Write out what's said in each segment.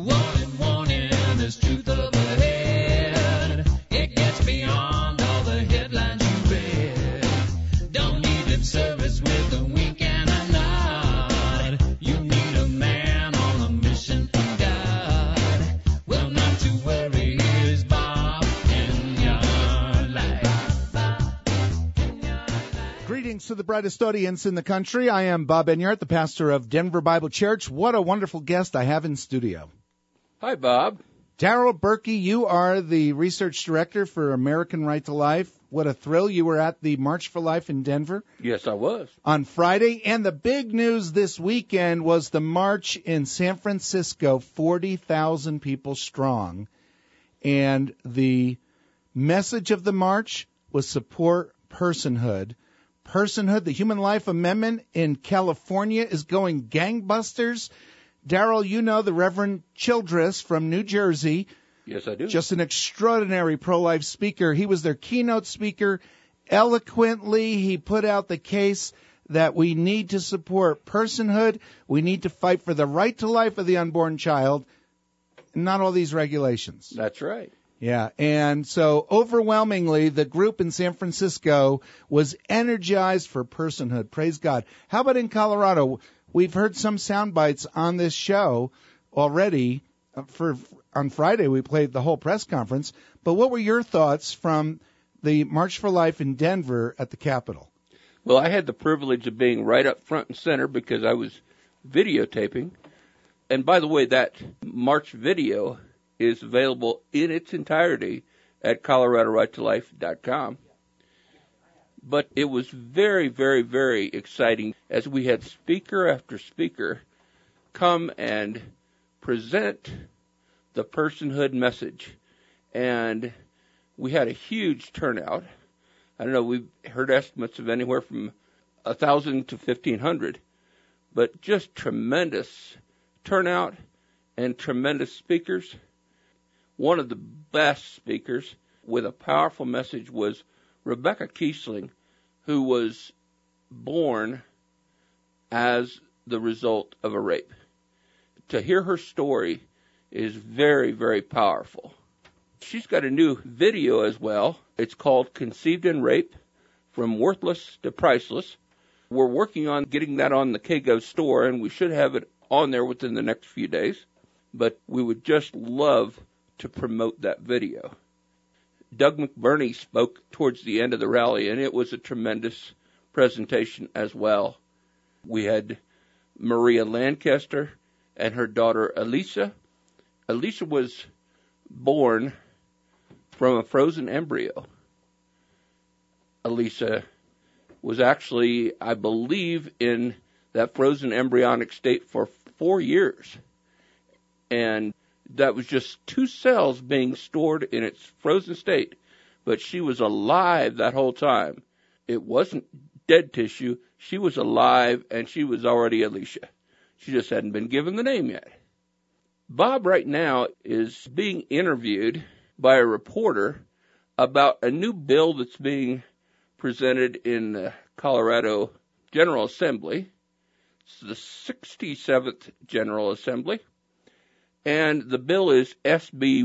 Warning, warning, there's truth up ahead. It gets beyond all the headlines you read. Don't need lip service with a wink and a nod. You need a man on a mission from God. Well, not to worry, here's Bob in your life. Greetings to the brightest audience in the country. I am Bob Enyart, the pastor of Denver Bible Church. What a wonderful guest I have in studio. Hi, Bob. Darrell Berkey, you are the research director for American Right to Life. What a thrill. You were at the March for Life in Denver. Yes, I was. On Friday. And the big news this weekend was the march in San Francisco, 40,000 people strong. And the message of the march was support personhood. Personhood, the Human Life Amendment in California is going gangbusters. Darrell, you know the Reverend Childress from New Jersey. Yes, I do. Just an extraordinary pro-life speaker. He was their keynote speaker. Eloquently, he put out the case that we need to support personhood. We need to fight for the right to life of the unborn child, not all these regulations. That's right. Yeah, and so overwhelmingly, the group in San Francisco was energized for personhood. Praise God. How about in Colorado? We've heard some sound bites on this show already. On Friday, we played the whole press conference. But what were your thoughts from the March for Life in Denver at the Capitol? Well, I had the privilege of being right up front and center because I was videotaping. And by the way, that March video is available in its entirety at ColoradoRightToLife.com. But it was very, very, very exciting as we had speaker after speaker come and present the personhood message. And we had a huge turnout. I don't know, we've heard estimates of anywhere from 1,000 to 1,500, but just tremendous turnout and tremendous speakers. One of the best speakers with a powerful message was Rebecca Kiesling, who was born as the result of a rape. To hear her story is very, very powerful. She's got a new video as well. It's called Conceived in Rape, From Worthless to Priceless. We're working on getting that on the KGov store, and we should have it on there within the next few days. But we would just love to promote that video. Doug McBurney spoke towards the end of the rally, and it was a tremendous presentation as well. We had Maria Lancaster and her daughter Elisa. Elisa was born from a frozen embryo. Elisa was actually, I believe, in that frozen embryonic state for 4 years. And that was just 2 cells being stored in its frozen state, but she was alive that whole time. It wasn't dead tissue. She was alive, and she was already Alicia. She just hadn't been given the name yet. Bob right now is being interviewed by a reporter about a new bill that's being presented in the Colorado General Assembly. It's the 67th General Assembly. And the bill is SB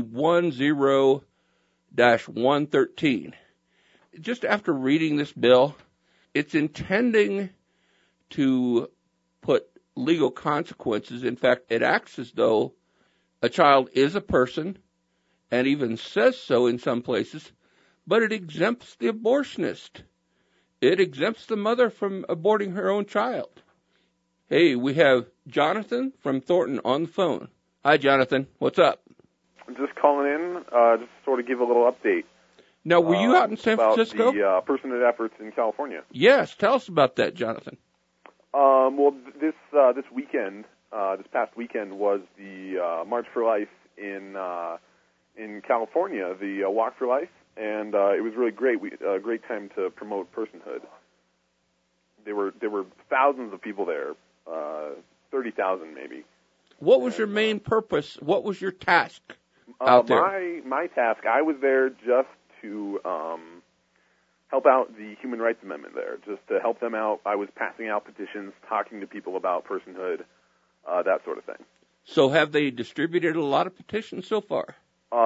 10-113. Just after reading this bill, it's intending to put legal consequences. In fact, it acts as though a child is a person, and even says so in some places, but it exempts the abortionist. It exempts the mother from aborting her own child. Hey, we have Jonathan from Thornton on the phone. Hi, Jonathan. What's up? I'm just calling in, just to sort of give a little update. Now, were you out in San Francisco? About the personhood efforts in California. Yes. Tell us about that, Jonathan. Well, this weekend, this past weekend was the March for Life in California, the Walk for Life, and it was really great. A great time to promote personhood. There were thousands of people there, 30,000 maybe. What was your main purpose? What was your task out there? My task, I was there just to help out the Human Rights Amendment there, just to help them out. I was passing out petitions, talking to people about personhood, that sort of thing. So have they distributed a lot of petitions so far?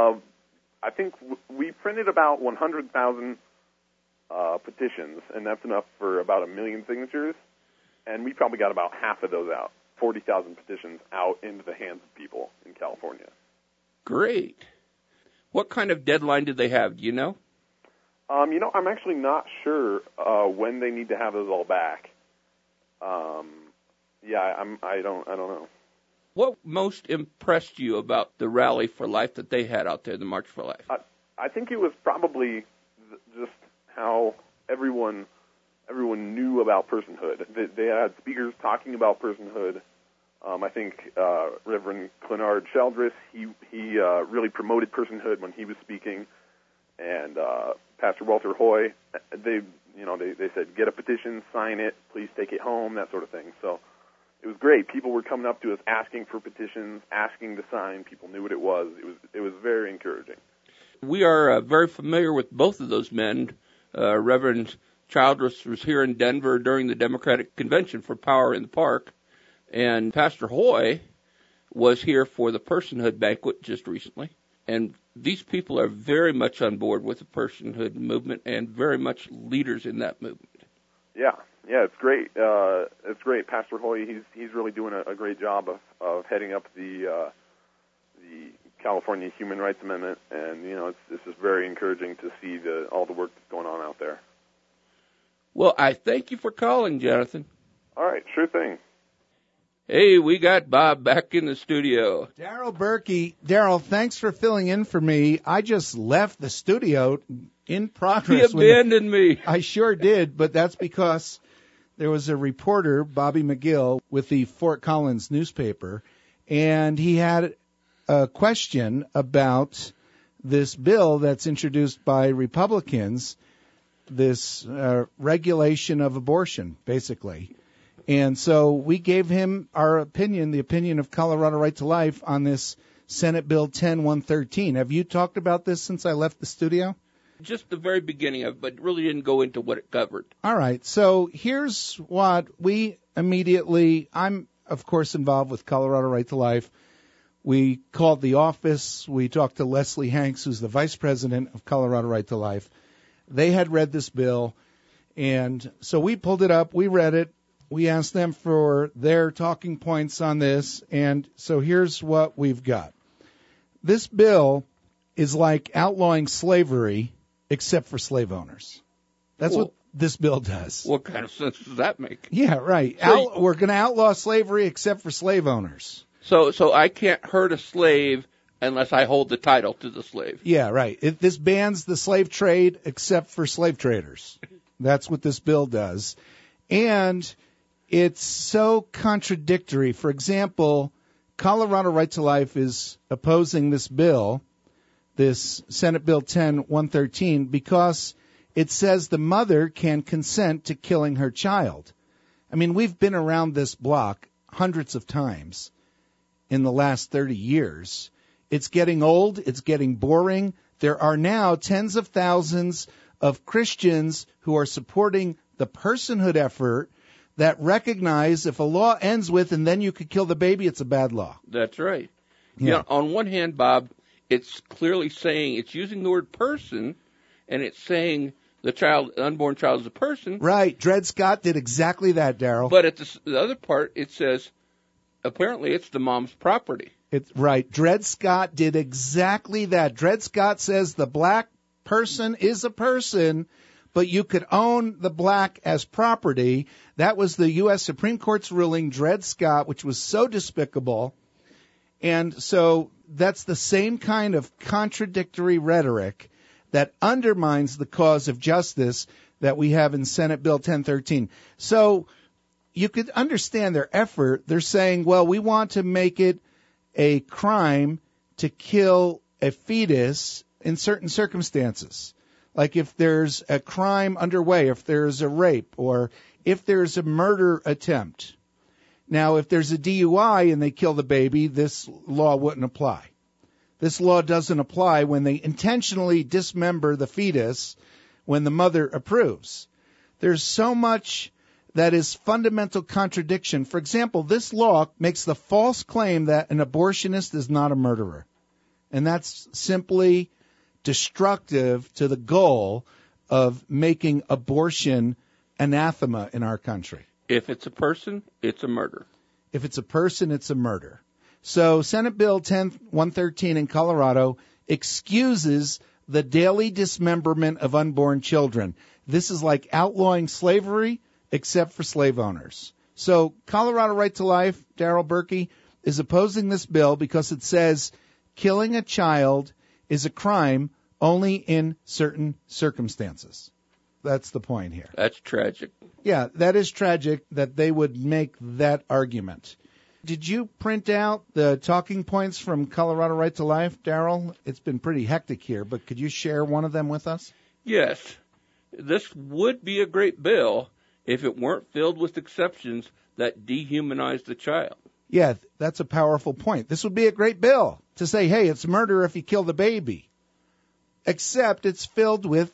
I think we printed about 100,000 petitions, and that's enough for about 1 million signatures. And we probably got about half of those out, 40,000 petitions out into the hands of people in California. Great. What kind of deadline did they have? Do you know? I'm actually not sure when they need to have those all back. I don't know. What most impressed you about the Rally for Life that they had out there, the March for Life? I think it was probably just how everyone knew about personhood. They had speakers talking about personhood. I think Reverend Clenard Sheldris, he really promoted personhood when he was speaking, and Pastor Walter Hoy, they said, get a petition, sign it, please take it home, that sort of thing. So it was great. People were coming up to us asking for petitions, asking to sign. People knew what it was. It was very encouraging. We are very familiar with both of those men. Reverend Childress was here in Denver during the Democratic Convention for Power in the Park, and Pastor Hoy was here for the Personhood Banquet just recently. And these people are very much on board with the personhood movement and very much leaders in that movement. Yeah, it's great. It's great. Pastor Hoy, he's really doing a great job of heading up the California Human Rights Amendment, and it's just very encouraging to see all the work that's going on out there. Well, I thank you for calling, Jonathan. All right, sure thing. Hey, we got Bob back in the studio. Daryl Berkey. Daryl, thanks for filling in for me. I just left the studio in progress. He abandoned me. I sure did, but that's because there was a reporter, Bobby McGill, with the Fort Collins newspaper, and he had a question about this bill that's introduced by Republicans, this regulation of abortion, basically. And so we gave him our opinion, the opinion of Colorado Right to Life, on this Senate Bill 10-113. Have you talked about this since I left the studio? Just the very beginning of it, but really didn't go into what it covered. All right. So here's what we immediately, I'm, of course, involved with Colorado Right to Life. We called the office. We talked to Leslie Hanks, who's the vice president of Colorado Right to Life. They had read this bill, and so we pulled it up. We read it. We asked them for their talking points on this, and so here's what we've got. This bill is like outlawing slavery, except for slave owners. That's what this bill does. What kind of sense does that make? Yeah, right. We're going to outlaw slavery except for slave owners. So I can't hurt a slave unless I hold the title to the slave. Yeah, right. This bans the slave trade except for slave traders. That's what this bill does. And it's so contradictory. For example, Colorado Right to Life is opposing this bill, this Senate Bill 10-113, because it says the mother can consent to killing her child. I mean, we've been around this block hundreds of times in the last 30 years. It's getting old. It's getting boring. There are now tens of thousands of Christians who are supporting the personhood effort that recognize if a law ends with and then you could kill the baby, it's a bad law. That's right. Yeah. On one hand, Bob, it's clearly saying, it's using the word person, and it's saying the unborn child is a person. Right. Dred Scott did exactly that, Daryl. But at the other part, it says, apparently it's the mom's property. Right. Dred Scott did exactly that. Dred Scott says the black person is a person, but you could own the black as property. That was the U.S. Supreme Court's ruling, Dred Scott, which was so despicable. And so that's the same kind of contradictory rhetoric that undermines the cause of justice that we have in Senate Bill 1013. So you could understand their effort. They're saying, well, we want to make it a crime to kill a fetus in certain circumstances. Like if there's a crime underway, if there's a rape, or if there's a murder attempt. Now, if there's a DUI and they kill the baby, this law wouldn't apply. This law doesn't apply when they intentionally dismember the fetus when the mother approves. There's so much that is fundamental contradiction. For example, this law makes the false claim that an abortionist is not a murderer. And that's simply destructive to the goal of making abortion anathema in our country. If it's a person, it's a murder. If it's a person, it's a murder. So Senate Bill 10113 in Colorado excuses the daily dismemberment of unborn children. This is like outlawing slavery, except for slave owners. So Colorado Right to Life, Darrell Berkey, is opposing this bill because it says killing a child is a crime only in certain circumstances. That's the point here. That's tragic. Yeah, that is tragic that they would make that argument. Did you print out the talking points from Colorado Right to Life, Darrell? It's been pretty hectic here, but could you share one of them with us? Yes. This would be a great bill if it weren't filled with exceptions that dehumanize the child. Yeah, that's a powerful point. This would be a great bill to say, hey, it's murder if you kill the baby. Except it's filled with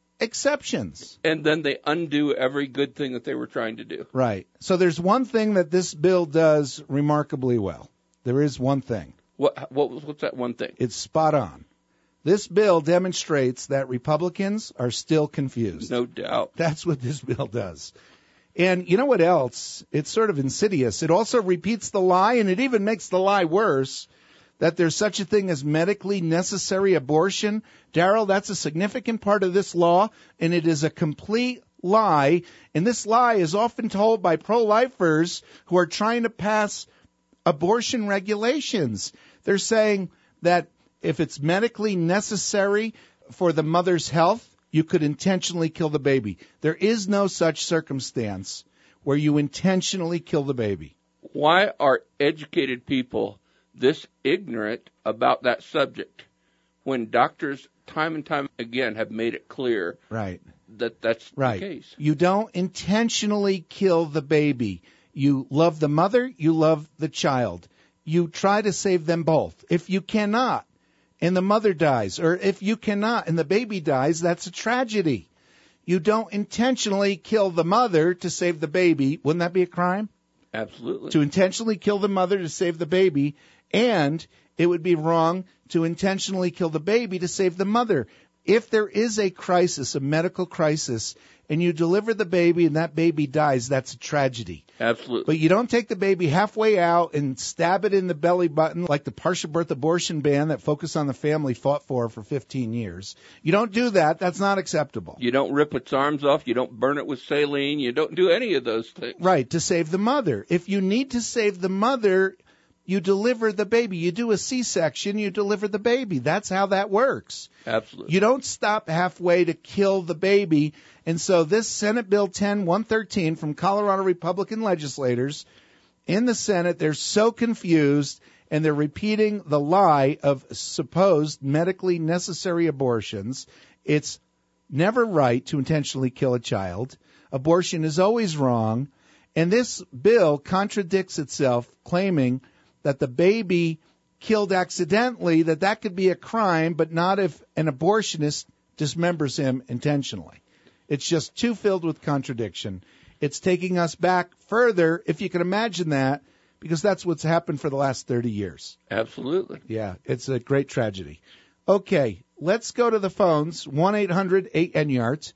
exceptions. And then they undo every good thing that they were trying to do. Right. So there's one thing that this bill does remarkably well. There is one thing. What's that one thing? It's spot on. This bill demonstrates that Republicans are still confused. No doubt. That's what this bill does. And you know what else? It's sort of insidious. It also repeats the lie, and it even makes the lie worse, that there's such a thing as medically necessary abortion. Darrell, that's a significant part of this law, and it is a complete lie. And this lie is often told by pro-lifers who are trying to pass abortion regulations. They're saying that if it's medically necessary for the mother's health, you could intentionally kill the baby. There is no such circumstance where you intentionally kill the baby. Why are educated people this ignorant about that subject when doctors time and time again have made it clear that that's the case? You don't intentionally kill the baby. You love the mother, you love the child. You try to save them both. If you cannot, and the mother dies, or if you cannot and the baby dies, that's a tragedy. You don't intentionally kill the mother to save the baby. Wouldn't that be a crime? Absolutely. To intentionally kill the mother to save the baby, and it would be wrong to intentionally kill the baby to save the mother. If there is a crisis, a medical crisis, and you deliver the baby and that baby dies, that's a tragedy. Absolutely. But you don't take the baby halfway out and stab it in the belly button like the partial birth abortion ban that Focus on the Family fought for 15 years. You don't do that. That's not acceptable. You don't rip its arms off. You don't burn it with saline. You don't do any of those things. Right, to save the mother. If you need to save the mother, you deliver the baby. You do a C-section, you deliver the baby. That's how that works. Absolutely. You don't stop halfway to kill the baby. And so this Senate Bill 10113 from Colorado Republican legislators in the Senate, they're so confused, and they're repeating the lie of supposed medically necessary abortions. It's never right to intentionally kill a child. Abortion is always wrong. And this bill contradicts itself, claiming that the baby killed accidentally, that could be a crime, but not if an abortionist dismembers him intentionally. It's just too filled with contradiction. It's taking us back further, if you can imagine that, because that's what's happened for the last 30 years. Absolutely. Yeah, it's a great tragedy. Okay, let's go to the phones, 1-800-8-NYART,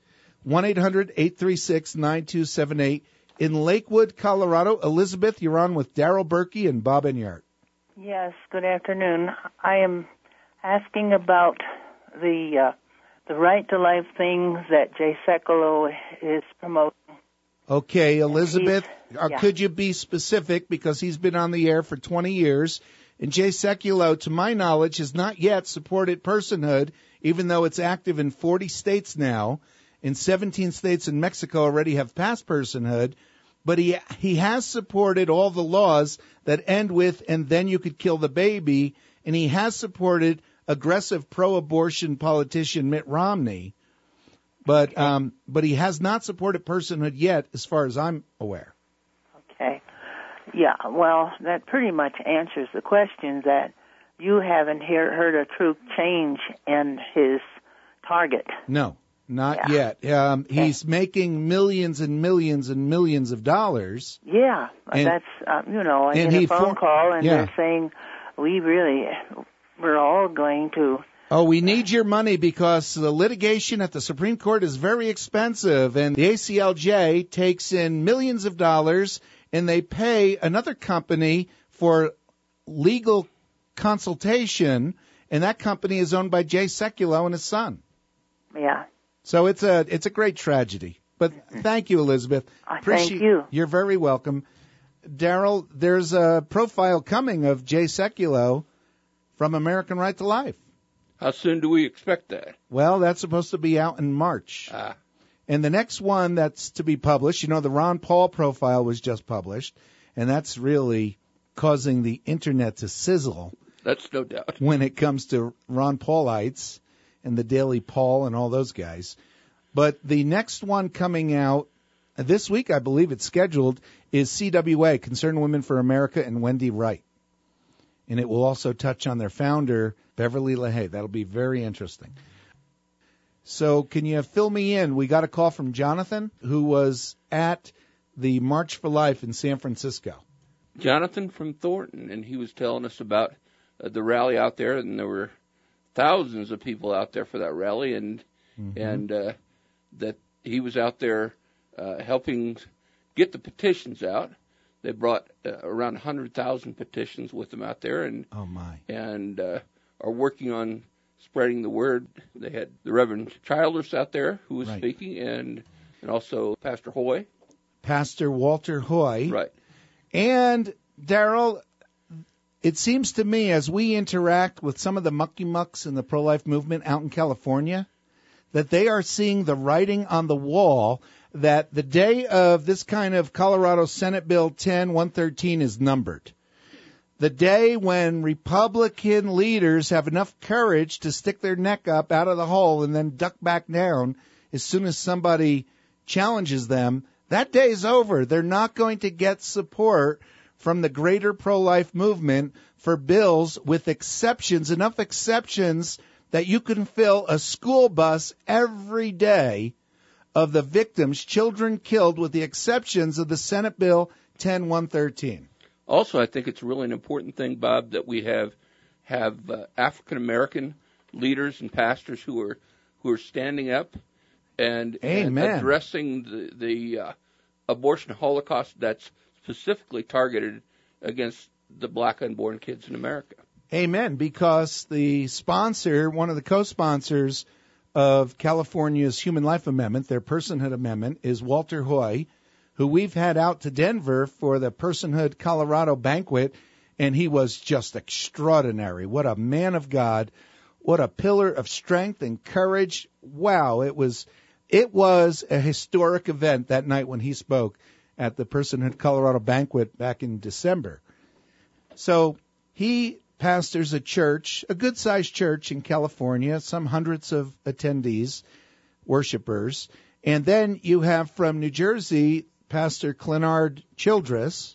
1-800-836-9278. In Lakewood, Colorado, Elizabeth, you're on with Darrell Berkey and Bob Enyart. Yes, good afternoon. I am asking about the right to life things that Jay Sekulow is promoting. Okay, Elizabeth, could you be specific, because he's been on the air for 20 years, and Jay Sekulow, to my knowledge, has not yet supported personhood, even though it's active in 40 states now, and 17 states in Mexico already have passed personhood, but he has supported all the laws that end with, and then you could kill the baby, and he has supported aggressive pro-abortion politician Mitt Romney, but he has not supported personhood yet, as far as I'm aware. Okay. Yeah, well, that pretty much answers the question that you haven't heard a true change in his target. No. Not Yeah. yet. He's making millions and millions and millions of dollars. Yeah, And- that's, I and get he a phone call, and yeah. they're saying, we're all going to, Oh, we need your money because the litigation at the Supreme Court is very expensive, and the ACLJ takes in millions of dollars, and they pay another company for legal consultation, and that company is owned by Jay Sekulow and his son. yeah. So it's a great tragedy. But thank you, Elizabeth. Thank you. You're very welcome. Daryl, there's a profile coming of Jay Sekulow from American Right to Life. How soon do we expect that? Well, that's supposed to be out in March. And the next one that's to be published, the Ron Paul profile was just published, and that's really causing the Internet to sizzle That's no doubt. when it comes to Ron Paulites and the Daily Paul and all those guys. But the next one coming out this week, I believe it's scheduled, is CWA, Concerned Women for America, and Wendy Wright. And it will also touch on their founder, Beverly LaHaye. That'll be very interesting. So can you fill me in? We got a call from Jonathan, who was at the March for Life in San Francisco. Jonathan from Thornton, and he was telling us about the rally out there, and there were thousands of people out there for that rally, and that he was out there helping get the petitions out. They brought around 100,000 petitions with them out there, and are working on spreading the word. They had the Reverend Childers out there who was speaking, and also Pastor Hoy. Pastor Walter Hoy. Right. And, Daryl, it seems to me as we interact with some of the mucky-mucks in the pro-life movement out in California, that they are seeing the writing on the wall that the day of this kind of Colorado Senate Bill 10-113 is numbered. The day when Republican leaders have enough courage to stick their neck up out of the hole and then duck back down as soon as somebody challenges them, that day is over. They're not going to get support from the greater pro-life movement for bills with exceptions, enough exceptions that you can fill a school bus every day of the victims, children killed, with the exceptions of the Senate Bill 10-113. Also, I think it's really an important thing, Bob, that we have African American leaders and pastors who are standing up and addressing the abortion holocaust that's specifically targeted against the black unborn kids in America. Amen, because the sponsor, one of the co-sponsors of California's Human Life Amendment, their Personhood Amendment, is Walter Hoy, who we've had out to Denver for the Personhood Colorado banquet, and he was just extraordinary. What a man of God. What a pillar of strength and courage. Wow, it was a historic event that night when he spoke at the Personhood Colorado banquet back in December. So he pastors a church, a good-sized church in California, some hundreds of attendees, worshipers. And then you have from New Jersey, Pastor Clenard Childress,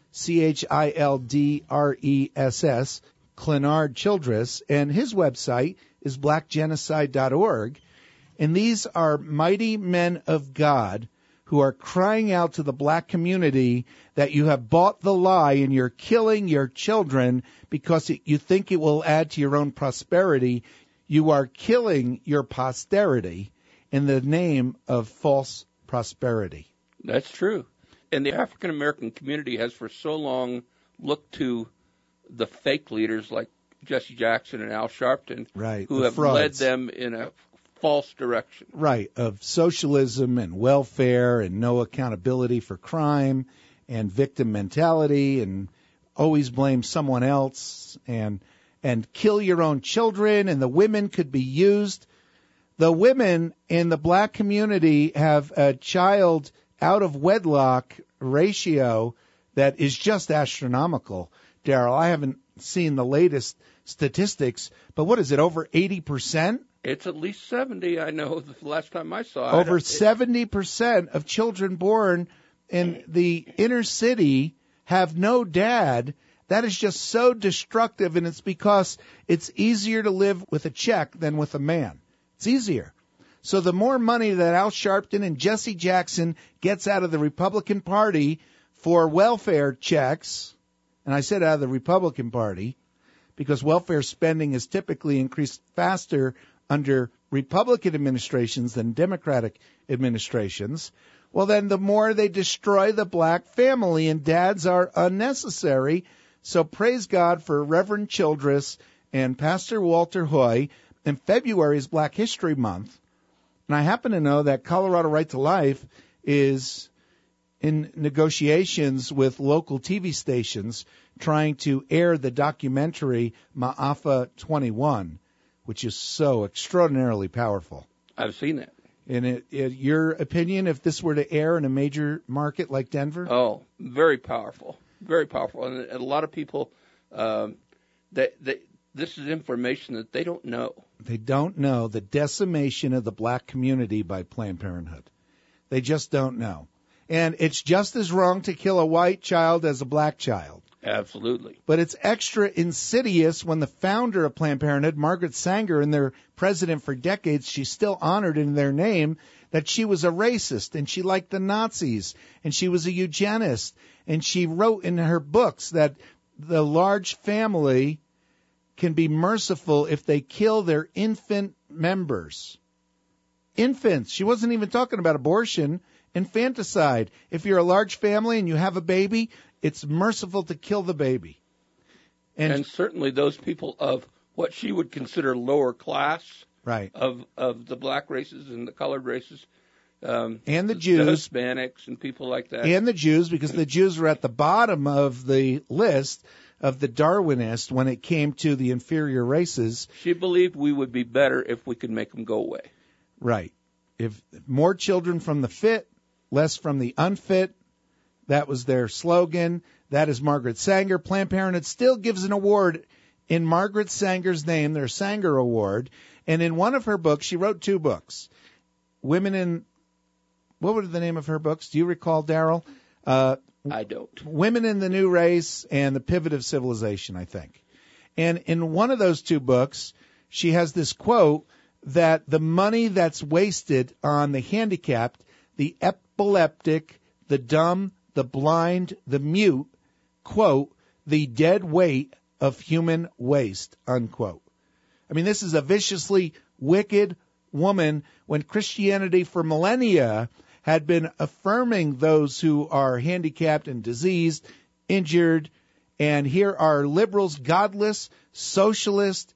Childress, Clenard Childress, and his website is blackgenocide.org. And these are mighty men of God who are crying out to the black community that you have bought the lie and you're killing your children because you think it will add to your own prosperity. You are killing your posterity in the name of false prosperity. That's true. And the African American community has for so long looked to the fake leaders like Jesse Jackson and Al Sharpton, who have led them in a false direction. Right, of socialism and welfare and no accountability for crime and victim mentality and always blame someone else and kill your own children, and the women could be used. The women in the black community have a child out of wedlock ratio that is just astronomical. Daryl, I haven't seen the latest statistics, but what is it, over 80%? It's at least 70, I know, the last time I saw it. Over 70% of children born in the inner city have no dad. That is just so destructive, and it's because it's easier to live with a check than with a man. It's easier. So the more money that Al Sharpton and Jesse Jackson gets out of the Republican Party for welfare checks, and I said out of the Republican Party because welfare spending is typically increased faster under Republican administrations than Democratic administrations, well, then the more they destroy the black family, and dads are unnecessary. So praise God for Reverend Childress and Pastor Walter Hoy. And February is Black History Month. And I happen to know that Colorado Right to Life is in negotiations with local TV stations trying to air the documentary Ma'afa 21, which is so extraordinarily powerful. I've seen that. In your opinion, if this were to air in a major market like Denver? Oh, very powerful. Very powerful. And a lot of people, this is information that they don't know. They don't know the decimation of the black community by Planned Parenthood. They just don't know. And it's just as wrong to kill a white child as a black child. Absolutely. But it's extra insidious when the founder of Planned Parenthood, Margaret Sanger, and their president for decades, she's still honored in their name, that she was a racist and she liked the Nazis and she was a eugenist. And she wrote in her books that the large family can be merciful if they kill their infant members. Infants. She wasn't even talking about abortion. Infanticide. If you're a large family and you have a baby, it's merciful to kill the baby. And certainly those people of what she would consider lower class, right, of the black races and the colored races, and the Jews, the Hispanics, and people like that, and the Jews, because the Jews were at the bottom of the list of the Darwinists when it came to the inferior races. She believed we would be better if we could make them go away. Right. If more children from the fit, less from the unfit. That was their slogan. That is Margaret Sanger. Planned Parenthood still gives an award in Margaret Sanger's name, their Sanger Award. And in one of her books, she wrote 2 books. Women in, what were the name of her books? Do you recall, Daryl? I don't. Women in the New Race and The Pivot of Civilization, I think. And in one of those 2 books, she has this quote that the money that's wasted on the handicapped, the epileptic, the dumb, the blind, the mute, quote, the dead weight of human waste, unquote. I mean, this is a viciously wicked woman when Christianity for millennia had been affirming those who are handicapped and diseased, injured, and here are liberals, godless, socialist,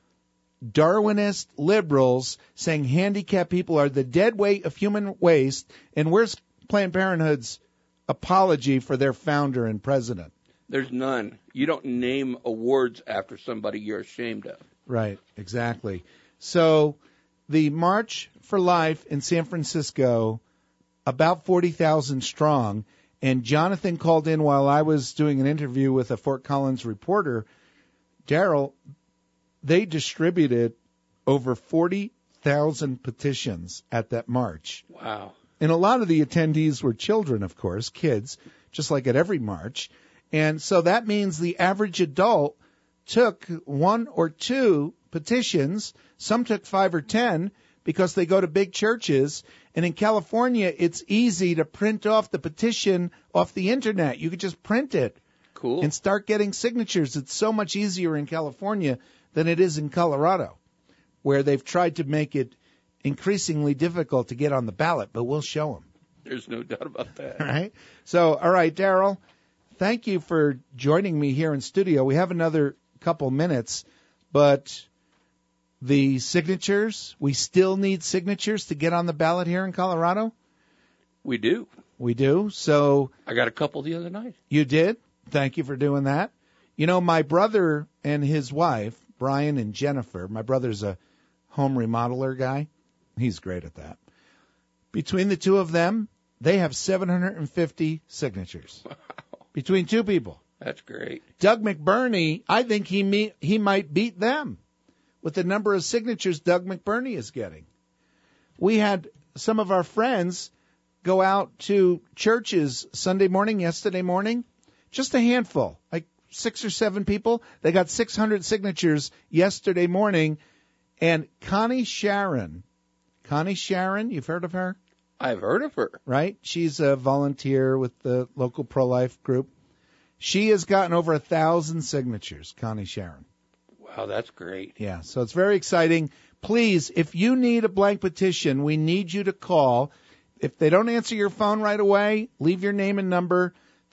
Darwinist liberals saying handicapped people are the dead weight of human waste, and where's Planned Parenthood's apology for their founder and president? There's none. You don't name awards after somebody you're ashamed of. Right, exactly. So the March for Life in San Francisco, about 40,000 strong, and Jonathan called in while I was doing an interview with a Fort Collins reporter. Daryl, they distributed over 40,000 petitions at that march. Wow. And a lot of the attendees were children, of course, kids, just like at every march. And so that means the average adult took 1 or 2 petitions. Some took 5 or 10 because they go to big churches. And in California, it's easy to print off the petition off the Internet. You could just print it. Cool. And start getting signatures. It's so much easier in California than it is in Colorado, where they've tried to make it increasingly difficult to get on the ballot, but we'll show them. There's no doubt about that. All right. So, all right, Daryl, thank you for joining me here in studio. We have another couple minutes, but the signatures, we still need signatures to get on the ballot here in Colorado? We do. We do. So I got a couple the other night. You did? Thank you for doing that. You know, my brother and his wife, Brian and Jennifer, my brother's a home remodeler guy. He's great at that. Between the 2 of them, they have 750 signatures. Wow. Between 2 people. That's great. Doug McBurney, I think he might beat them with the number of signatures Doug McBurney is getting. We had some of our friends go out to churches Sunday morning, yesterday morning, just a handful, like 6 or 7 people. They got 600 signatures yesterday morning. And Connie Sharon Connie Sharon, you've heard of her? I've heard of her. Right? She's a volunteer with the local pro-life group. She has gotten over 1,000 signatures, Connie Sharon. Wow, that's great. Yeah, so it's very exciting. Please, if you need a blank petition, we need you to call. If they don't answer your phone right away, leave your name and number,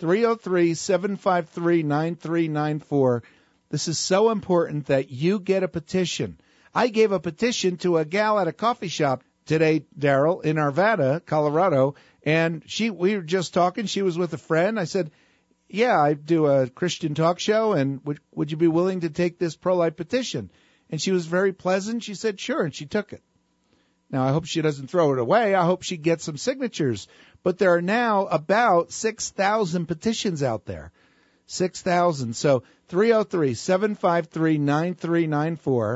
303-753-9394. This is so important that you get a petition. I gave a petition to a gal at a coffee shop today, Daryl, in Arvada, Colorado, and we were just talking. She was with a friend. I said, yeah, I do a Christian talk show, and would you be willing to take this pro-life petition? And she was very pleasant. She said, sure, and she took it. Now, I hope she doesn't throw it away. I hope she gets some signatures. But there are now about 6,000 petitions out there. 6,000. So 303-753-9394.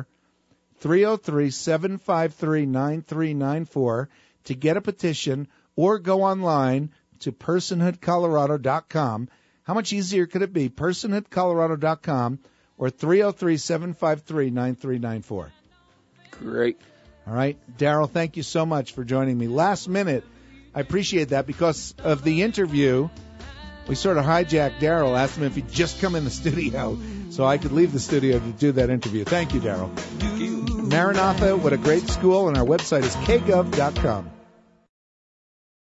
303-753-9394 to get a petition, or go online to personhoodcolorado.com. How much easier could it be? personhoodcolorado.com or 303-753-9394. Great. All right. Daryl, thank you so much for joining me. Last minute, I appreciate that because of the interview. We sort of hijacked Daryl, asked him if he'd just come in the studio so I could leave the studio to do that interview. Thank you, Daryl. Maranatha, what a great school, and our website is kgov.com.